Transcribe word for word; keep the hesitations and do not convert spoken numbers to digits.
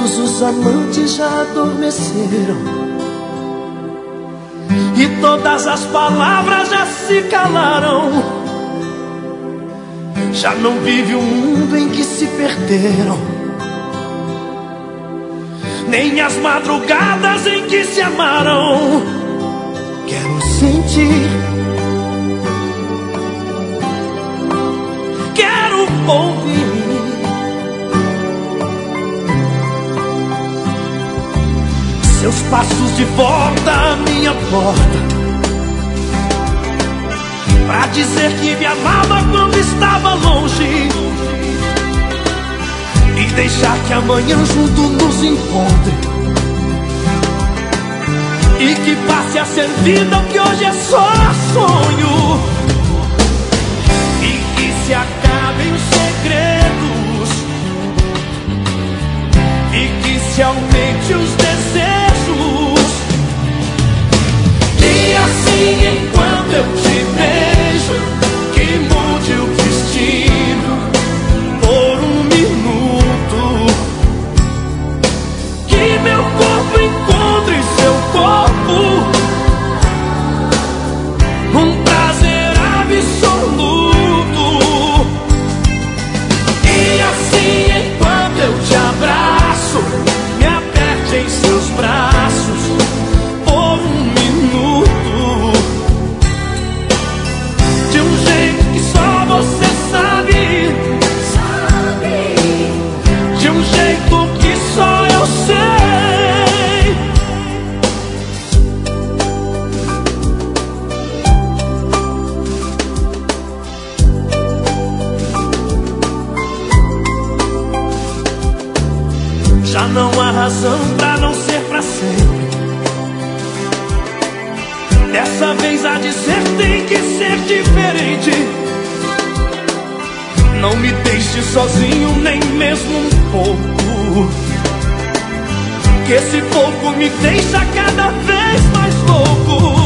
Todos os amantes já adormeceram e todas as palavras já se calaram. Já não vive o mundo em que se perderam, nem as madrugadas em que se amaram. Quero sentir, quero ouvir seus passos de volta à minha porta, pra dizer que me amava quando estava longe, e deixar que amanhã junto nos encontre, e que passe a ser vida o que hoje é só sonho, e que se acabem os segredos, e que se aumente os desejos. E assim, enquanto eu te beijo, que mude o destino por um minuto, que meu corpo encontre seu corpo, um prazer absoluto. E assim, enquanto eu te abraço, me aperte em seus braços por um minuto, de um jeito que só você sabe, sabe, de um jeito que só eu sei. Já não há razão pra não ser pra sempre. Dessa vez a dizer tem que ser diferente. Não me deixe sozinho nem mesmo um pouco, que esse pouco me deixa cada vez mais louco.